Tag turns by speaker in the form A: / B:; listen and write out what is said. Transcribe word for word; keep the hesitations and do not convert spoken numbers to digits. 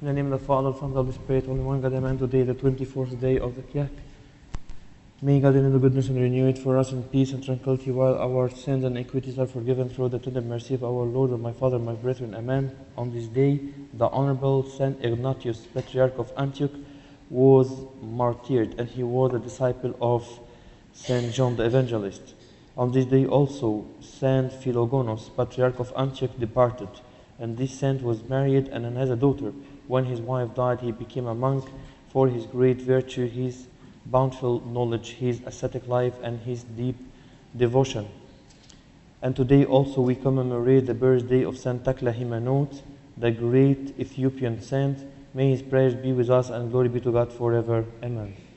A: In the name of the Father, Son, and the Holy Spirit, only one God, amen. Today, the twenty-fourth day of the Kiyak. May God in the goodness and renew it for us in peace and tranquility, while our sins and iniquities are forgiven through the tender mercy of our Lord and my Father, my brethren, amen. On this day, the Honorable Saint Ignatius, Patriarch of Antioch, was martyred, and he was a disciple of Saint John the Evangelist. On this day also, Saint Philogonus, Patriarch of Antioch, departed, and this saint was married and has a daughter. When his wife died, he became a monk for his great virtue, his bountiful knowledge, his ascetic life, and his deep devotion. And today also we commemorate the birthday of Saint Takla Himanot, the great Ethiopian saint. May his prayers be with us, and glory be to God forever. Amen.